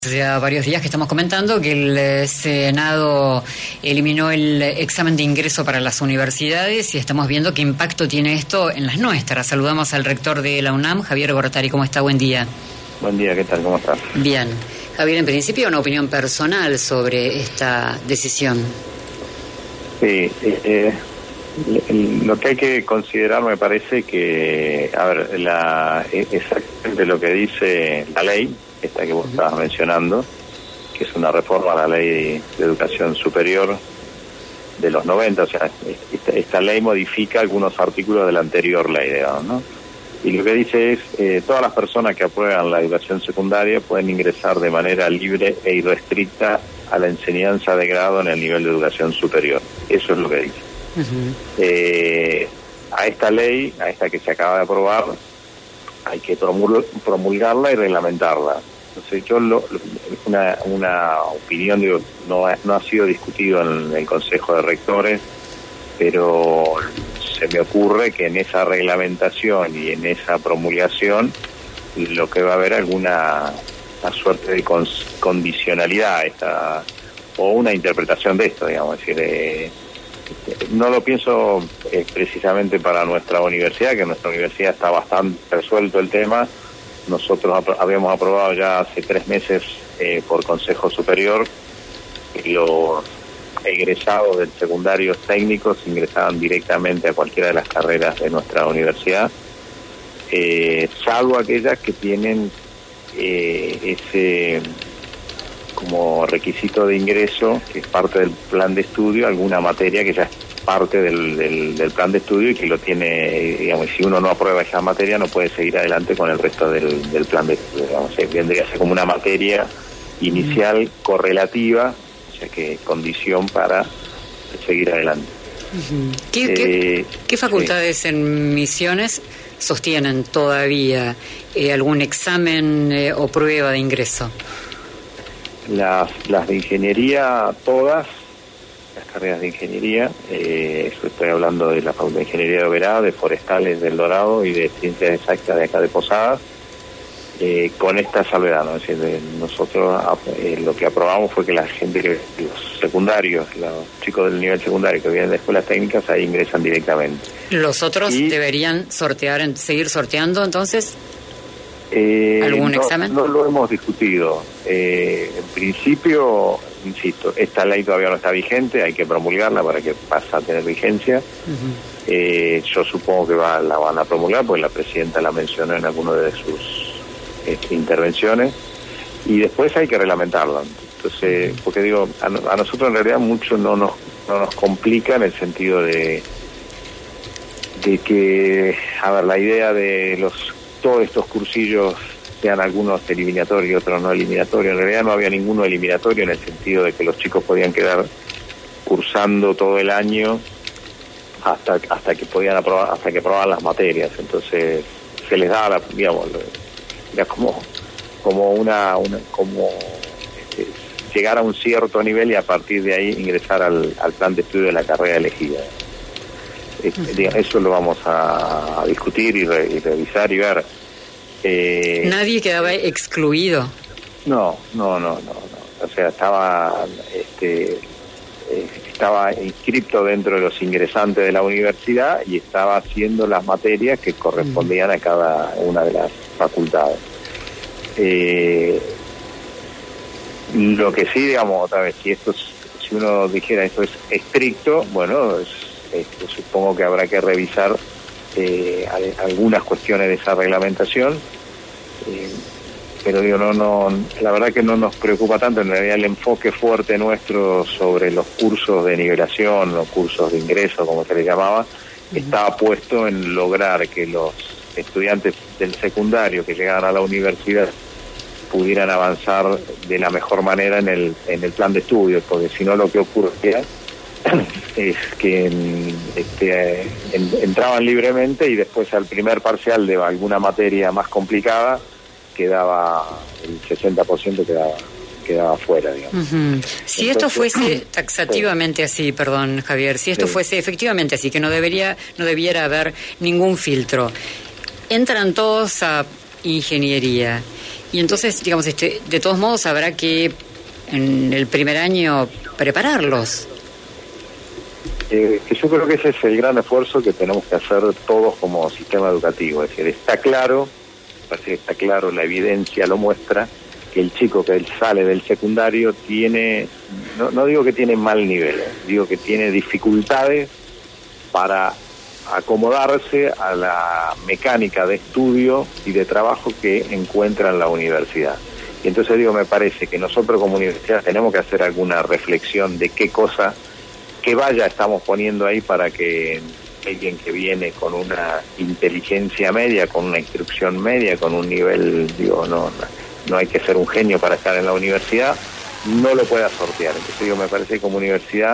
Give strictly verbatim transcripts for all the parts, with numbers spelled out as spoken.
Ya varios días que estamos comentando que el Senado eliminó el examen de ingreso para las universidades y estamos viendo qué impacto tiene esto en las nuestras. Saludamos al rector de la UNAM, Javier Gortari. ¿Cómo está? Buen día. Buen día, ¿qué tal? ¿Cómo estás? Bien. Javier, en principio, una opinión personal sobre esta decisión. Sí, eh, lo que hay que considerar me parece que, a ver, la, exactamente lo que dice la ley, esta que vos estabas mencionando, que es una reforma a la ley de educación superior de los noventa, o sea, esta, esta ley modifica algunos artículos de la anterior ley, digamos, ¿no? Y lo que dice es, eh, todas las personas que aprueban la educación secundaria pueden ingresar de manera libre e irrestricta a la enseñanza de grado en el nivel de educación superior. Eso es lo que dice. Uh-huh. Eh, a esta ley, a esta que se acaba de aprobar, hay que promul- promulgarla y reglamentarla. Entonces yo, lo, una, una opinión, digo, no ha, no ha sido discutido en el Consejo de Rectores, pero se me ocurre que en esa reglamentación y en esa promulgación lo que va a haber alguna una suerte de cons- condicionalidad esta, o una interpretación de esto, digamos, es decir, eh, no lo pienso eh, precisamente para nuestra universidad, que nuestra universidad está bastante resuelto el tema. Nosotros ap- habíamos aprobado ya hace tres meses eh, por Consejo Superior que los egresados del secundario técnicos ingresaban directamente a cualquiera de las carreras de nuestra universidad, eh, salvo aquellas que tienen eh, ese como requisito de ingreso, que es parte del plan de estudio, alguna materia que ya es parte del, del, del plan de estudio y que lo tiene, digamos, si uno no aprueba esa materia no puede seguir adelante con el resto del, del plan de estudio, digamos, vendría a ser como una materia inicial correlativa, o sea que condición para seguir adelante. Uh-huh. ¿Qué, eh, qué, ¿Qué facultades sí. en Misiones sostienen todavía eh, algún examen eh, o prueba de ingreso? Las, las de ingeniería, todas, las carreras de ingeniería, eh, eso estoy hablando de la Facultad de Ingeniería de Oberá, de Forestales del Dorado y de Ciencias Exactas de acá de Posadas, eh, con esta salvedad, ¿no? Es decir, de nosotros eh, lo que aprobamos fue que la gente, que los secundarios, los chicos del nivel secundario que vienen de escuelas técnicas, ahí ingresan directamente. ¿Los otros y, deberían sortear, seguir sorteando entonces? Eh, ¿Algún no, examen? No lo hemos discutido. Eh, en principio, insisto, esta ley todavía no está vigente, hay que promulgarla para que pase a tener vigencia. Uh-huh. Eh, yo supongo que va, la van a promulgar, porque la presidenta la mencionó en alguna de sus este, intervenciones, y después hay que reglamentarla. Entonces, uh-huh. porque digo, a, a nosotros en realidad mucho no nos, no nos complica en el sentido de, de que, a ver, la idea de los todos estos cursillos, sean algunos eliminatorios y otros no eliminatorios, en realidad no había ninguno eliminatorio en el sentido de que los chicos podían quedar cursando todo el año hasta hasta que podían aprobar, hasta que aprobaban las materias. Entonces se les daba, la, digamos, era como como una, una como este, llegar a un cierto nivel y a partir de ahí ingresar al, al plan de estudio de la carrera elegida. Uh-huh. Eso lo vamos a discutir y, re, y revisar y ver. Eh, ¿Nadie quedaba excluido? No, no, no, no, no. O sea, estaba, este, eh, estaba inscripto dentro de los ingresantes de la universidad y estaba haciendo las materias que correspondían uh-huh. a cada una de las facultades. Eh, lo que sí, digamos, otra vez, si esto, si uno dijera esto es estricto, bueno, es Este, supongo que habrá que revisar eh, algunas cuestiones de esa reglamentación, eh, pero digo, no, no, la verdad que no nos preocupa tanto. En realidad el enfoque fuerte nuestro sobre los cursos de nivelación, los cursos de ingreso, como se les llamaba, uh-huh. estaba puesto en lograr que los estudiantes del secundario que llegaran a la universidad pudieran avanzar de la mejor manera en el, en el plan de estudios, porque si no lo que ocurría es que este, en, entraban libremente y después al primer parcial de alguna materia más complicada quedaba el sesenta por ciento quedaba quedaba fuera, digamos. Uh-huh. Si Entonces, esto fuese taxativamente sí. así, perdón, Javier, si esto sí. fuese efectivamente así, que no debería no debiera haber ningún filtro, entran todos a ingeniería Y entonces, digamos, este, de todos modos habrá que en el primer año prepararlos. Eh, que yo creo que ese es el gran esfuerzo que tenemos que hacer todos como sistema educativo. Es decir, está claro, parece que está claro, la evidencia lo muestra, que el chico que sale del secundario tiene, no, no digo que tiene mal nivel, digo que tiene dificultades para acomodarse a la mecánica de estudio y de trabajo que encuentra en la universidad. Y entonces digo, me parece que nosotros como universidad tenemos que hacer alguna reflexión de qué cosa, qué valla estamos poniendo ahí para que alguien que viene con una inteligencia media, con una instrucción media, con un nivel, digo, no, no hay que ser un genio para estar en la universidad, no lo pueda sortear. Entonces digo, me parece que como universidad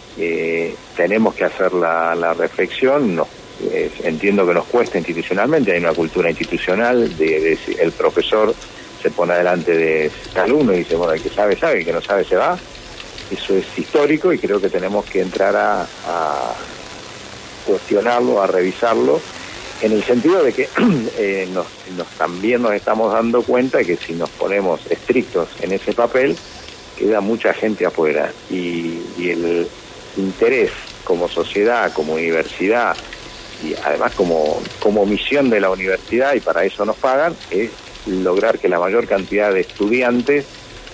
eh, tenemos que hacer la, la reflexión. No, eh, entiendo que nos cuesta institucionalmente, hay una cultura institucional de, de el profesor se pone delante de este alumno y dice, bueno, el que sabe, sabe, el que no sabe, se va. Eso es histórico y creo que tenemos que entrar a, a cuestionarlo, a revisarlo, en el sentido de que eh, nos, nos también nos estamos dando cuenta que si nos ponemos estrictos en ese papel, queda mucha gente afuera. Y, y el interés como sociedad, como universidad, y además como, como misión de la universidad, y para eso nos pagan, es lograr que la mayor cantidad de estudiantes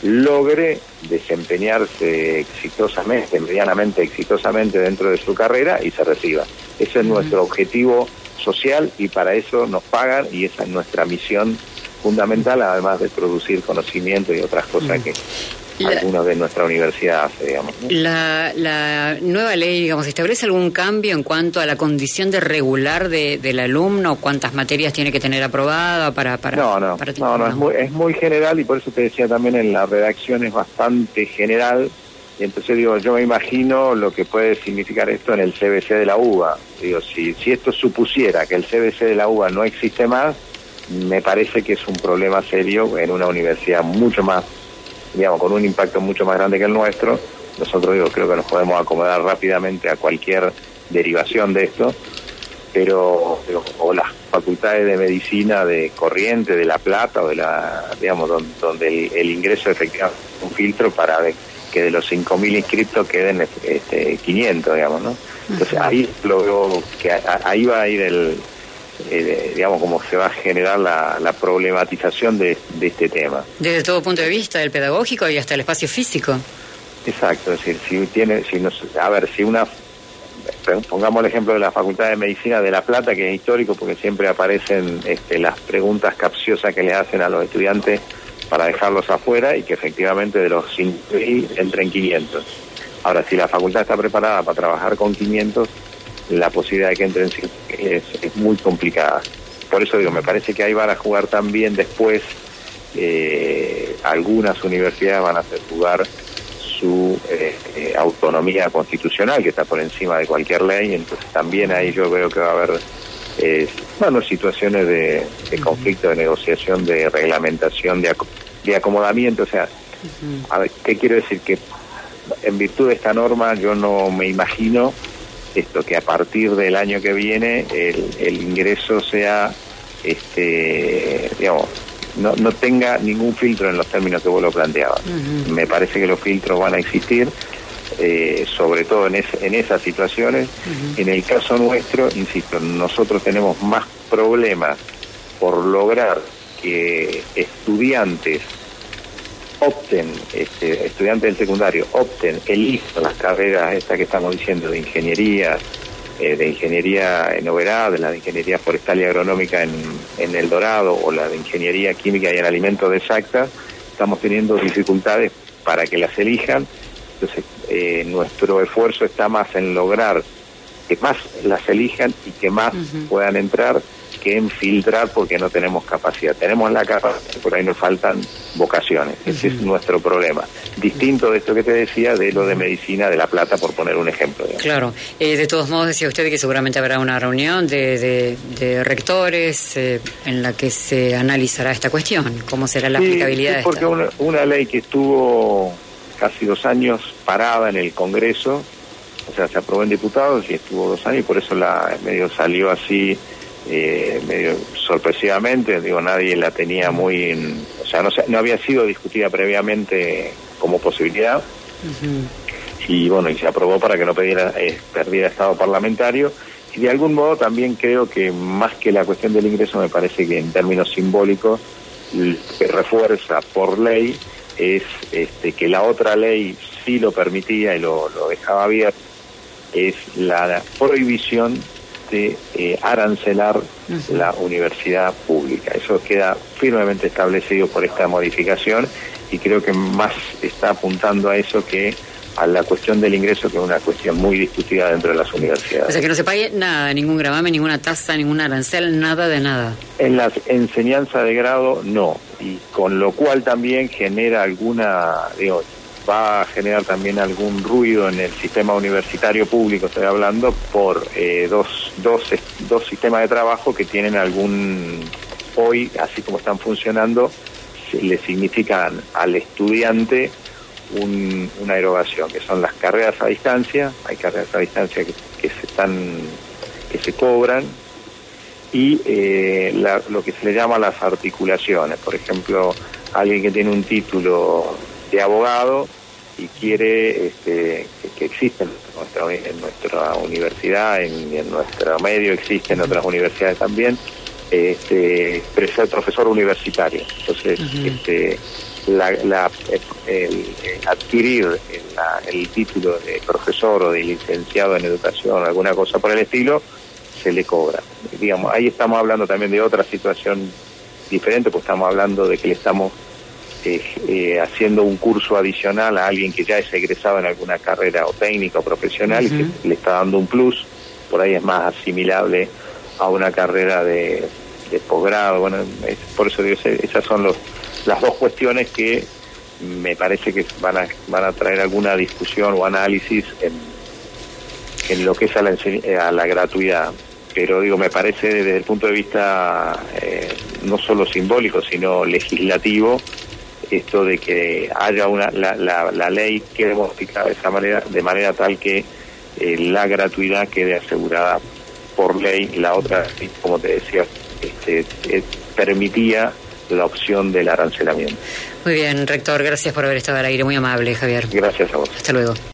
logre desempeñarse exitosamente, medianamente exitosamente dentro de su carrera y se reciba. Ese es uh-huh. nuestro objetivo social y para eso nos pagan y esa es nuestra misión fundamental, además de producir conocimiento y otras cosas uh-huh. que la, algunos de nuestra universidad hace, digamos, ¿no? La, la nueva ley, digamos, ¿establece algún cambio en cuanto a la condición de regular de, del alumno? ¿Cuántas materias tiene que tener aprobada para...? para no, no, para no, no, es muy, es muy general y por eso te decía también en la redacción es bastante general. Y entonces digo, yo me imagino lo que puede significar esto en el C B C de la UBA. Digo, si, si esto supusiera que el C B C de la UBA no existe más, me parece que es un problema serio en una universidad mucho más, digamos, con un impacto mucho más grande que el nuestro. Nosotros, digo, creo que nos podemos acomodar rápidamente a cualquier derivación de esto, pero, digo, o las facultades de medicina de Corrientes, de La Plata, o de la, digamos, donde, donde el, el ingreso efectivamente es un filtro para de, que de los cinco mil inscriptos queden este, quinientos, digamos, ¿no? Entonces ahí lo veo que a, ahí va a ir el, eh, digamos, como se va a generar la, la problematización de, de este tema. Desde todo punto de vista, el pedagógico y hasta el espacio físico. Exacto, es decir, si tiene, si nos, a ver, si una, pongamos el ejemplo de la Facultad de Medicina de La Plata, que es histórico porque siempre aparecen este, las preguntas capciosas que le hacen a los estudiantes para dejarlos afuera y que efectivamente de los cinco mil entren quinientos. Ahora, si la facultad está preparada para trabajar con quinientos, la posibilidad de que entren cinco mil es, es muy complicada. Por eso digo, me parece que ahí van a jugar también después, eh, algunas universidades van a hacer jugar su eh, eh, autonomía constitucional, que está por encima de cualquier ley, entonces también ahí yo veo que va a haber eh, bueno, situaciones de, de conflicto, de negociación, de reglamentación, de, ac de acomodamiento. O sea, uh-huh. a ver, ¿qué quiero decir? Que en virtud de esta norma yo no me imagino esto, que a partir del año que viene el, el ingreso sea, este, digamos, no, no tenga ningún filtro en los términos que vos lo planteabas. Uh-huh. Me parece que los filtros van a existir, eh, sobre todo en, es, en esas situaciones. Uh-huh. En el caso nuestro, insisto, nosotros tenemos más problemas por lograr que estudiantes opten, este, estudiantes del secundario opten, elijan las carreras estas que estamos diciendo de ingeniería, eh, de ingeniería en Oberá, de la de ingeniería forestal y agronómica en, en El Dorado, o la de ingeniería química y en alimentos de Exacta. Estamos teniendo dificultades para que las elijan. Entonces eh, nuestro esfuerzo está más en lograr que más las elijan y que más uh-huh. puedan entrar, que en filtrar, porque no tenemos capacidad. Tenemos la capacidad, por ahí nos faltan vocaciones. Ese uh-huh. es nuestro problema. Distinto de esto que te decía, de lo de medicina de La Plata, por poner un ejemplo. Digamos. Claro. Eh, de todos modos, decía usted que seguramente habrá una reunión de, de, de rectores eh, en la que se analizará esta cuestión. ¿Cómo será la sí, aplicabilidad sí, de porque esta? Una, una ley que estuvo casi dos años parada en el Congreso, o sea, se aprobó en diputados y estuvo dos años, y por eso la medio salió así, eh, medio sorpresivamente. Digo, nadie la tenía muy, en, o sea, no, se, no había sido discutida previamente como posibilidad. Uh-huh. Y bueno, y se aprobó para que no perdiera, eh, perdiera estado parlamentario. Y de algún modo también creo que más que la cuestión del ingreso, me parece que en términos simbólicos, lo que refuerza por ley es este, que la otra ley sí lo permitía y lo, lo dejaba abierto, es la prohibición de eh, arancelar uh-huh. la universidad pública. Eso queda firmemente establecido por esta modificación y creo que más está apuntando a eso que a la cuestión del ingreso, que es una cuestión muy discutida dentro de las universidades. O sea, que no se pague nada, ningún gravamen, ninguna tasa, ningún arancel, nada de nada. En la enseñanza de grado, no. Y con lo cual también genera alguna, digo, va a generar también algún ruido en el sistema universitario público, estoy hablando, por eh, dos, dos, dos sistemas de trabajo que tienen algún, hoy, así como están funcionando, le significan al estudiante Un, una erogación, que son las carreras a distancia. Hay carreras a distancia que, que se están que se cobran y eh, la, lo que se le llama las articulaciones. Por ejemplo, alguien que tiene un título de abogado y quiere este, que, que existe en nuestra, en nuestra universidad, en, en nuestro medio existe en otras universidades también, este, pero ser profesor universitario. Entonces, uh-huh. este La, la, el, el adquirir el, la, el título de profesor o de licenciado en educación, alguna cosa por el estilo, se le cobra. Digamos, ahí estamos hablando también de otra situación diferente, pues estamos hablando de que le estamos eh, eh, haciendo un curso adicional a alguien que ya es egresado en alguna carrera o técnica o profesional, uh-huh. y que le está dando un plus. Por ahí es más asimilable a una carrera de, de posgrado. Bueno, es, por eso digo, esas son los las dos cuestiones que me parece que van a van a traer alguna discusión o análisis en, en lo que es a la, a la gratuidad. Pero digo, me parece desde el punto de vista eh, no solo simbólico, sino legislativo, esto de que haya una la, la, la ley quede modificada de esa manera, de manera tal que eh, la gratuidad quede asegurada por ley. La otra, como te decía, este, eh, permitía la opción del arancelamiento. Muy bien, rector, gracias por haber estado al aire, muy amable, Javier. Gracias a vos. Hasta luego.